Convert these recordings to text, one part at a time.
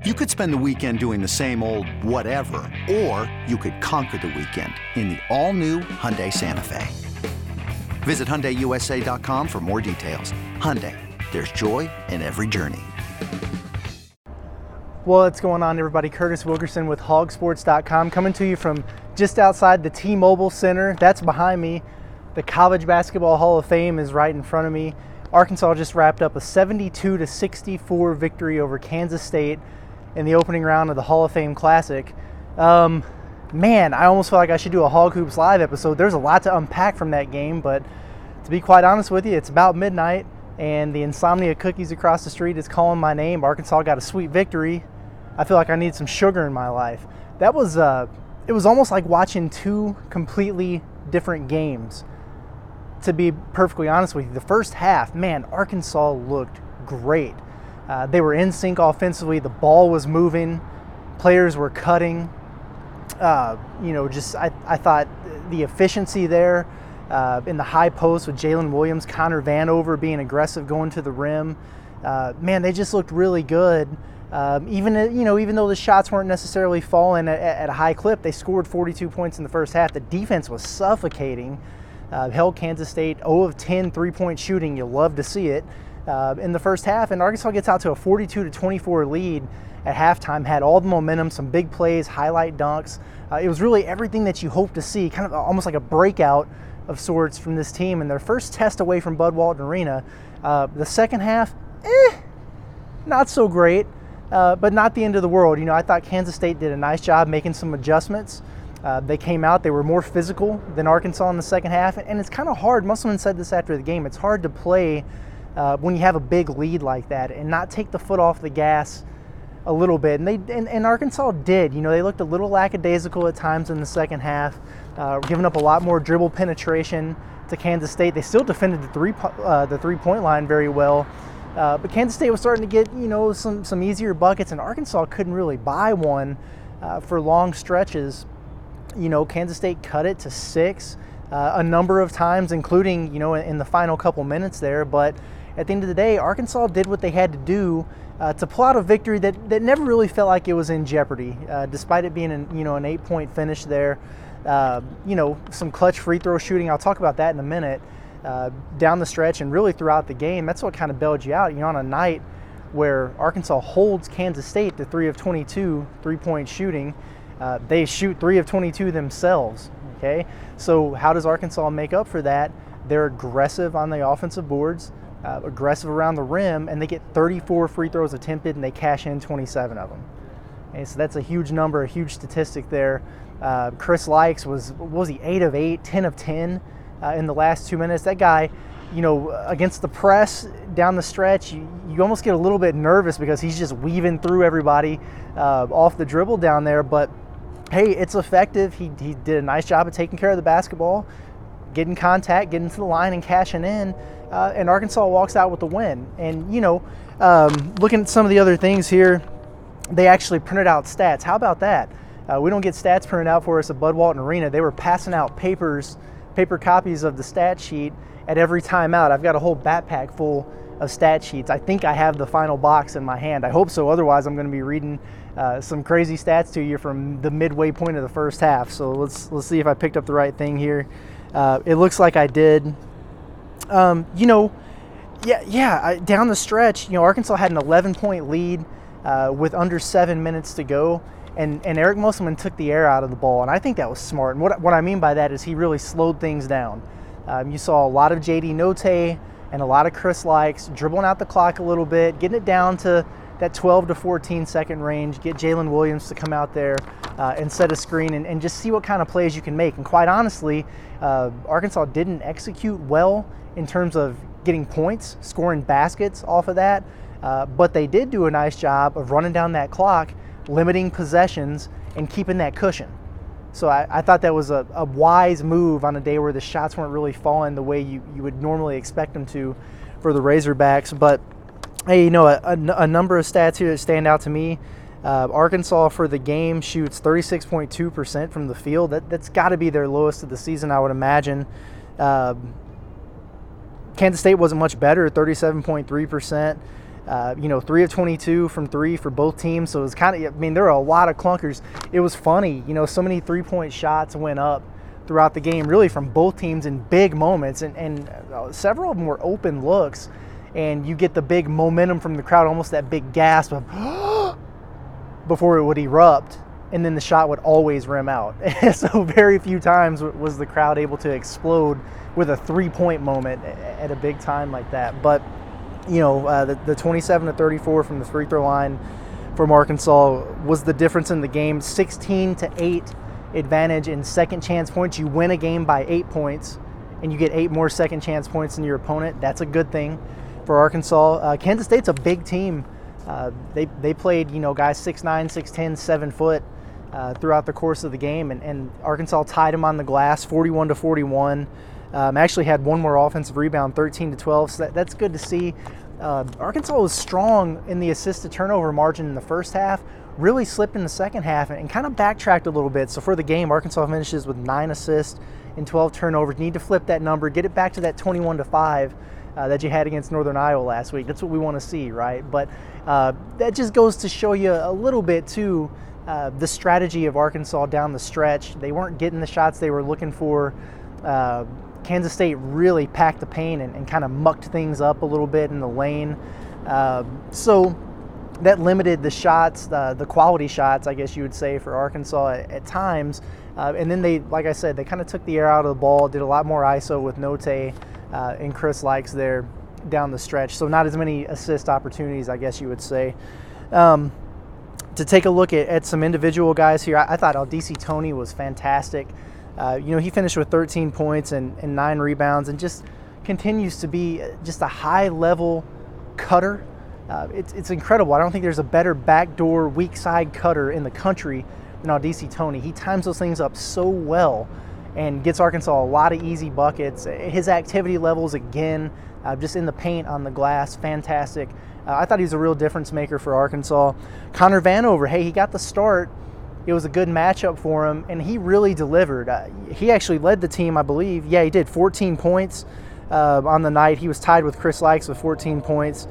You could spend the weekend doing the same old whatever, or you could conquer the weekend in the all-new Hyundai Santa Fe. Visit HyundaiUSA.com for more details. Hyundai, there's joy in every journey. What's going on, everybody? Curtis Wilkerson with Hogsports.com, coming to you from just outside the T-Mobile Center. That's behind me. The College Basketball Hall of Fame is right in front of me. Arkansas just wrapped up a 72-64 victory over Kansas State in the opening round of the Hall of Fame Classic. Man, I almost feel like I should do a Hog Hoops Live episode. There's a lot to unpack from that game, but to be quite honest with you, it's about midnight, and the Insomnia Cookies across the street is calling my name. Arkansas got a sweet victory. I feel like I need some sugar in my life. That was, it was almost like watching two completely different games. To be perfectly honest with you, the first half, man, Arkansas looked great. They were in sync offensively. The ball was moving. Players were cutting. I thought the efficiency there in the high post with Jalen Williams, Connor Vanover being aggressive going to the rim. Man, they just looked really good. Even though the shots weren't necessarily falling at a high clip, they scored 42 points in the first half. The defense was suffocating. Held Kansas State 0 of 10 three-point shooting. You love to see it. In the first half, and Arkansas gets out to a 42-24 lead at halftime, had all the momentum, some big plays, highlight dunks. It was really everything that you hope to see, kind of almost like a breakout of sorts from this team in their first test away from Bud Walton Arena. The second half, not so great, but not the end of the world. I thought Kansas State did a nice job making some adjustments. They came out, they were more physical than Arkansas in the second half, and it's kind of hard. Musselman said this after the game. It's hard to play when you have a big lead like that and not take the foot off the gas a little bit. And Arkansas did. They looked a little lackadaisical at times in the second half, giving up a lot more dribble penetration to Kansas State. They still defended the three-point line very well, but Kansas State was starting to get some easier buckets, and Arkansas couldn't really buy one for long stretches. Kansas State cut it to 6 a number of times, including in the final couple minutes there, but at the end of the day, Arkansas did what they had to do to pull out a victory that never really felt like it was in jeopardy, despite it being an 8-point finish there. Some clutch free throw shooting. I'll talk about that in a minute. Down the stretch and really throughout the game, that's what kind of bailed you out. On a night where Arkansas holds Kansas State to 3 of 22 three-point shooting, they shoot 3 of 22 themselves. Okay, so how does Arkansas make up for that? They're aggressive on the offensive boards, aggressive around the rim, and they get 34 free throws attempted, and they cash in 27 of them. Okay, so that's a huge number, a huge statistic there. Chris Lykes was 8 of 8, 10 of 10 in the last 2 minutes. That guy, against the press down the stretch, you almost get a little bit nervous because he's just weaving through everybody off the dribble down there. But hey, it's effective. He did a nice job of taking care of the basketball, getting contact, getting to the line, and cashing in. And Arkansas walks out with the win. And, looking at some of the other things here, they actually printed out stats. How about that? We don't get stats printed out for us at Bud Walton Arena. They were passing out paper copies of the stat sheet at every timeout. I've got a whole backpack full of stat sheets. I think I have the final box in my hand. I hope so. Otherwise, I'm going to be reading some crazy stats to you from the midway point of the first half. So let's see if I picked up the right thing here. It looks like I did. Down the stretch, Arkansas had an 11-point lead with under 7 minutes to go, and Eric Musselman took the air out of the ball, and I think that was smart. And what I mean by that is he really slowed things down. You saw a lot of J.D. Note and a lot of Chris Lykes dribbling out the clock a little bit, getting it down to that 12 to 14 second range, get Jalen Williams to come out there and set a screen and just see what kind of plays you can make. And quite honestly, Arkansas didn't execute well in terms of getting points, scoring baskets off of that, but they did do a nice job of running down that clock, limiting possessions, and keeping that cushion. So I thought that was a wise move on a day where the shots weren't really falling the way you would normally expect them to for the Razorbacks. But hey, a number of stats here that stand out to me. Arkansas for the game shoots 36.2% from the field. That's got to be their lowest of the season, I would imagine. Kansas State wasn't much better at 37.3%. 3 of 22 from three for both teams. So it was kind of, there were a lot of clunkers. It was funny, so many 3-point shots went up throughout the game, really from both teams in big moments, and several of them were open looks, and you get the big momentum from the crowd, almost that big gasp of before it would erupt, and then the shot would always rim out. So very few times was the crowd able to explode with a 3-point moment at a big time like that. But the 27 to 34 from the free throw line from Arkansas was the difference in the game. 16 to 8 advantage in second chance points. You win a game by 8 points, and you get 8 more second chance points than your opponent. That's a good thing for Arkansas. Kansas State's a big team. They played guys 6'9", 6'10", 7 foot throughout the course of the game, and Arkansas tied them on the glass 41 to 41. Actually had one more offensive rebound, 13 to 12. So that's good to see. Arkansas was strong in the assist to turnover margin in the first half, really slipped in the second half and kind of backtracked a little bit. So for the game, Arkansas finishes with 9 assists and 12 turnovers. Need to flip that number, get it back to that 21 to 5 that you had against Northern Iowa last week. That's what we want to see, right? But that just goes to show you a little bit too the strategy of Arkansas down the stretch. They weren't getting the shots they were looking for. Kansas State really packed the paint and kind of mucked things up a little bit in the lane. So that limited the shots, the quality shots, I guess you would say, for Arkansas at times. And then they, like I said, they kind of took the air out of the ball, did a lot more ISO with Note and Chris Likes there down the stretch. So not as many assist opportunities, I guess you would say. To take a look at some individual guys here, I thought Aldisi Toney was fantastic. He finished with 13 points and 9 rebounds and just continues to be just a high-level cutter. It's incredible. I don't think there's a better backdoor weak side cutter in the country than Aldisi Toney. He times those things up so well and gets Arkansas a lot of easy buckets. His activity levels, again, just in the paint, on the glass, fantastic. I thought he was a real difference maker for Arkansas. Connor Vanover, hey, he got the start. It was a good matchup for him, and he really delivered. He actually led the team, I believe. Yeah, he did. 14 points on the night. He was tied with Chris Likes with 14 points.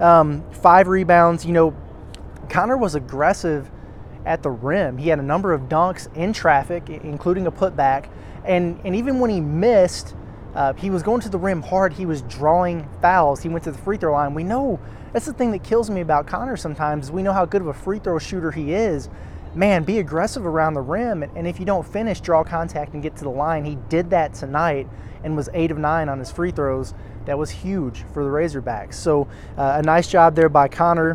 5 rebounds. Connor was aggressive at the rim. He had a number of dunks in traffic, including a putback. And even when he missed, he was going to the rim hard. He was drawing fouls. He went to the free throw line. We know that's the thing that kills me about Connor sometimes. We know how good of a free throw shooter he is. Man, be aggressive around the rim, and if you don't finish, draw contact and get to the line. He did that tonight and was 8 of 9 on his free throws. That was huge for the Razorbacks. So a nice job there by Connor.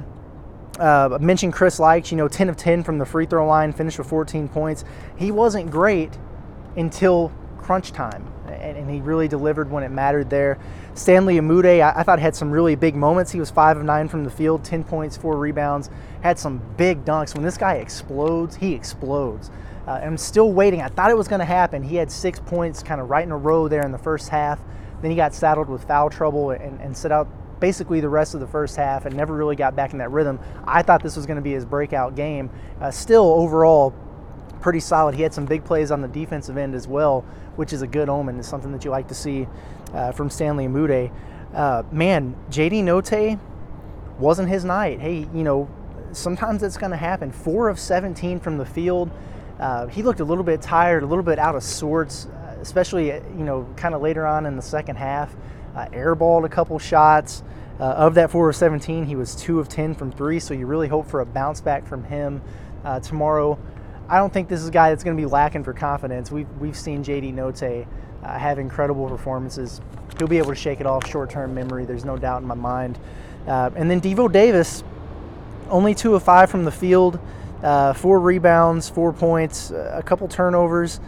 I mentioned Chris Likes, 10 of 10 from the free throw line, finished with 14 points. He wasn't great until crunch time, and he really delivered when it mattered there. Stanley Amude, I thought had some really big moments. He was 5 of 9 from the field, 10 points, 4 rebounds, had some big dunks. When this guy explodes, he explodes. I'm still waiting. I thought it was going to happen. He had 6 points kind of right in a row there in the first half. Then he got saddled with foul trouble and sit out basically the rest of the first half and never really got back in that rhythm. I thought this was going to be his breakout game. Still, overall, pretty solid. He had some big plays on the defensive end as well, which is a good omen. It's something that you like to see from Stanley Amude. Man, JD Note wasn't his night. Hey, sometimes it's going to happen. 4 of 17 from the field. He looked a little bit tired, a little bit out of sorts, especially, kind of later on in the second half. Airballed a couple shots. Of that 4 of 17, he was 2 of 10 from 3, so you really hope for a bounce back from him tomorrow. I don't think this is a guy that's going to be lacking for confidence. We've seen JD Note have incredible performances. He'll be able to shake it off short-term memory. There's no doubt in my mind. And then Devo Davis, only 2 of 5 from the field, 4 rebounds, 4 points, a couple turnovers.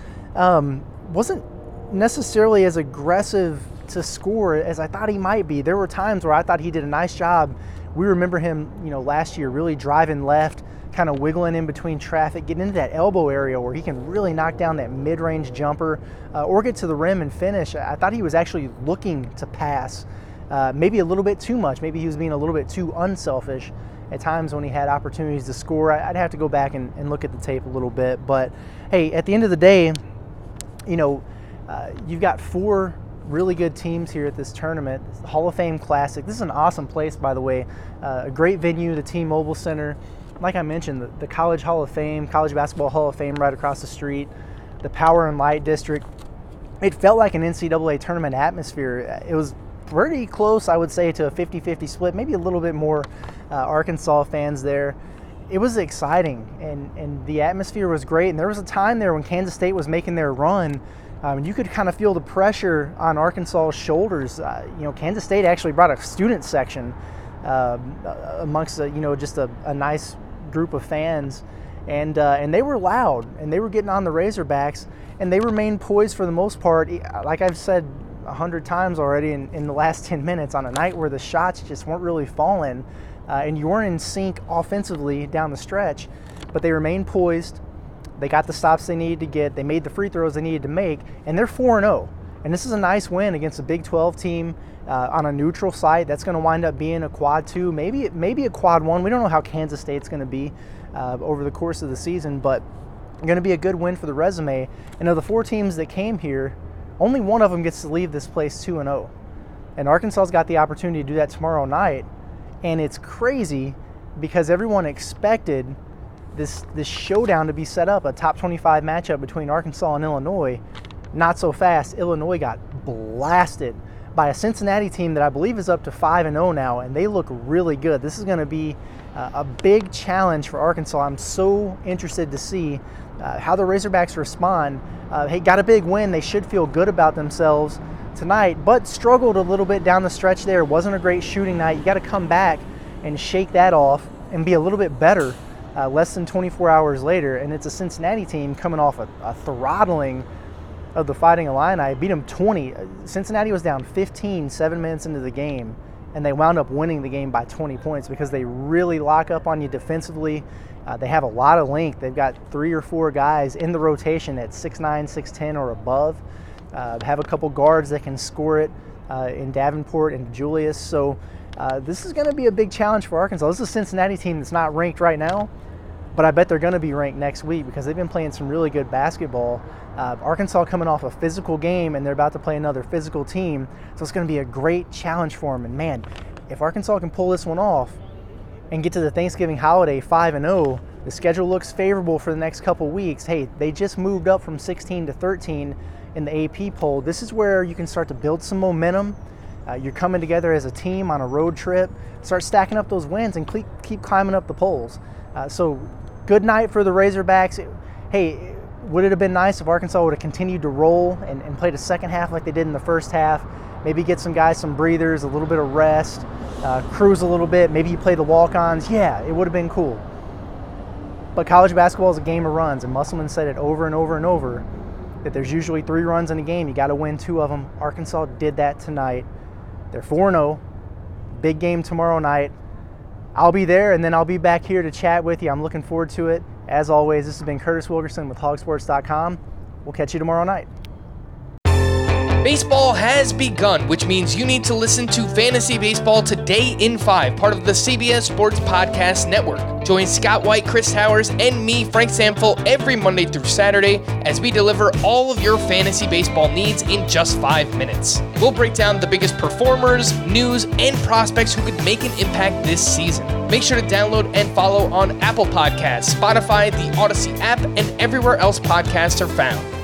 Wasn't necessarily as aggressive to score as I thought he might be. There were times where I thought he did a nice job. We remember him, last year really driving left, kind of wiggling in between traffic, getting into that elbow area where he can really knock down that mid-range jumper or get to the rim and finish. I thought he was actually looking to pass, maybe a little bit too much. Maybe he was being a little bit too unselfish at times when he had opportunities to score. I'd have to go back and look at the tape a little bit. But, hey, at the end of the day, you've got 4 really good teams here at this tournament. It's the Hall of Fame Classic. This is an awesome place, by the way. A great venue, the T-Mobile Center. Like I mentioned, the College Hall of Fame, College Basketball Hall of Fame right across the street, the Power and Light District. It felt like an NCAA tournament atmosphere. It was pretty close, I would say, to a 50-50 split, maybe a little bit more Arkansas fans there. It was exciting, and the atmosphere was great. And there was a time there when Kansas State was making their run, you could kind of feel the pressure on Arkansas's shoulders. Kansas State actually brought a student section amongst just a nice group of fans, and they were loud, and they were getting on the Razorbacks, and they remained poised for the most part. Like I've said 100 times already in the last 10 minutes, on a night where the shots just weren't really falling, and you weren't in sync offensively down the stretch, but they remained poised. They got the stops they needed to get. They made the free throws they needed to make, and they're 4-0. And this is a nice win against a Big 12 team on a neutral site. That's going to wind up being a quad 2, maybe a quad 1. We don't know how Kansas State's going to be over the course of the season, but going to be a good win for the resume. And of the 4 teams that came here, only one of them gets to leave this place 2-0. And Arkansas's got the opportunity to do that tomorrow night. And it's crazy because everyone expected this showdown to be set up, a top 25 matchup between Arkansas and Illinois. Not so fast. Illinois got blasted by a Cincinnati team that I believe is up to 5-0 now, and they look really good. This is going to be a big challenge for Arkansas. I'm so interested to see how the Razorbacks respond. Got a big win. They should feel good about themselves tonight, but struggled a little bit down the stretch there. Wasn't a great shooting night. You got to come back and shake that off and be a little bit better less than 24 hours later. And it's a Cincinnati team coming off a throttling of the Fighting Illini. Beat them 20. Cincinnati was down 15 7 minutes into the game, and they wound up winning the game by 20 points because they really lock up on you defensively. They have a lot of length. They've got 3 or 4 guys in the rotation at 6'9", 6'10", or above. Have a couple guards that can score it in Davenport and Julius. So this is going to be a big challenge for Arkansas. This is a Cincinnati team that's not ranked right now, but I bet they're going to be ranked next week because they've been playing some really good basketball. Arkansas coming off a physical game, and they're about to play another physical team, so it's going to be a great challenge for them. And man, if Arkansas can pull this one off and get to the Thanksgiving holiday 5-0, the schedule looks favorable for the next couple weeks. Hey, they just moved up from 16 to 13 in the AP poll. This is where you can start to build some momentum. You're coming together as a team on a road trip. Start stacking up those wins and keep climbing up the polls. So good night for the Razorbacks. Hey, would it have been nice if Arkansas would have continued to roll and played a second half like they did in the first half? Maybe get some guys some breathers, a little bit of rest, cruise a little bit. Maybe you play the walk-ons. Yeah, it would have been cool. But college basketball is a game of runs, and Musselman said it over and over and over, that there's usually 3 runs in a game. You got to win 2 of them. Arkansas did that tonight. They're 4-0. Big game tomorrow night. I'll be there, and then I'll be back here to chat with you. I'm looking forward to it. As always, this has been Curtis Wilkerson with hogsports.com. We'll catch you tomorrow night. Baseball has begun, which means you need to listen to Fantasy Baseball Today in 5, part of the CBS Sports Podcast Network. Join Scott White, Chris Towers, and me, Frank Samfel, every Monday through Saturday as we deliver all of your fantasy baseball needs in just 5 minutes. We'll break down the biggest performers, news, and prospects who could make an impact this season. Make sure to download and follow on Apple Podcasts, Spotify, the Odyssey app, and everywhere else podcasts are found.